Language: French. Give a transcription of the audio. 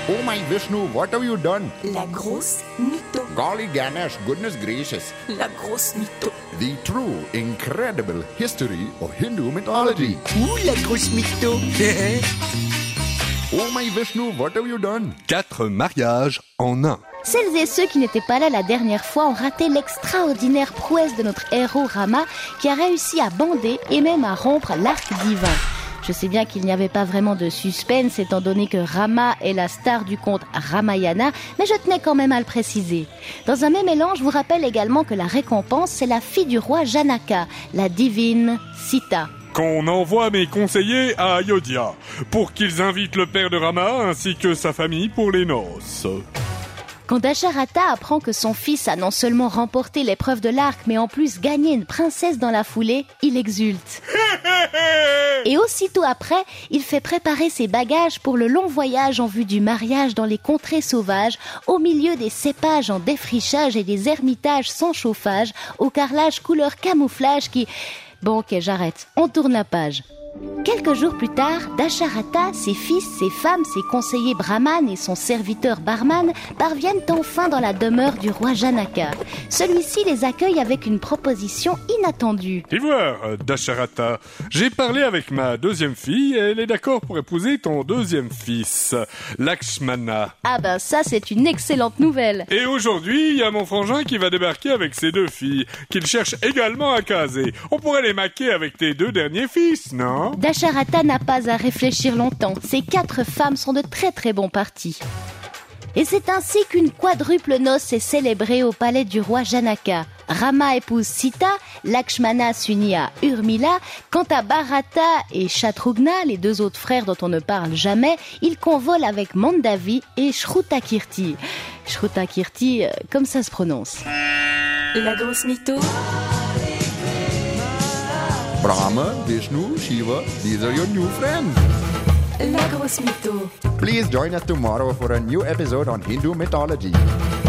Oh my Vishnu, what have you done? La grosse mytho. Golly Ganesh, goodness gracious. La grosse mytho. The true, incredible history of Hindu mythology. Ouh, la grosse mytho. Oh my Vishnu, what have you done? 4 mariages en un. Celles et ceux qui n'étaient pas là la dernière fois ont raté l'extraordinaire prouesse de notre héros Rama qui a réussi à bander et même à rompre l'arc divin. Je sais bien qu'il n'y avait pas vraiment de suspense étant donné que Rama est la star du conte Ramayana, mais je tenais quand même à le préciser. Dans un même mélange, je vous rappelle également que la récompense, c'est la fille du roi Janaka, la divine Sita. Qu'on envoie mes conseillers à Ayodhya pour qu'ils invitent le père de Rama ainsi que sa famille pour les noces. Quand Dasharata apprend que son fils a non seulement remporté l'épreuve de l'arc, mais en plus gagné une princesse dans la foulée, il exulte. Et aussitôt après, il fait préparer ses bagages pour le long voyage en vue du mariage dans les contrées sauvages, au milieu des cépages en défrichage et des ermitages sans chauffage, au carrelage couleur camouflage qui... Bon, ok, j'arrête. On tourne la page. Quelques jours plus tard, Dasharata, ses fils, ses femmes, ses conseillers brahmanes et son serviteur barman parviennent enfin dans la demeure du roi Janaka. Celui-ci les accueille avec une proposition inattendue. Et voir, Dasharata, j'ai parlé avec ma deuxième fille et elle est d'accord pour épouser ton deuxième fils, Lakshmana. Ah ben ça, c'est une excellente nouvelle. Et aujourd'hui, il y a mon frangin qui va débarquer avec ses 2 filles, qu'il cherche également à caser. On pourrait les maquer avec tes 2 derniers fils, non ? Dasharata n'a pas à réfléchir longtemps. Ces 4 femmes sont de très très bons partis. Et c'est ainsi qu'une quadruple noce est célébrée au palais du roi Janaka. Rama épouse Sita, Lakshmana s'unit à Urmila. Quant à Bharata et Shatrugna, les 2 autres frères dont on ne parle jamais, ils convolent avec Mandavi et Shrutakirti. Shrutakirti, comme ça se prononce. La grosse mytho. Brahma, Vishnu, Shiva, these are your new friends. La grosse mytho. Please join us tomorrow for a new episode on Hindu mythology.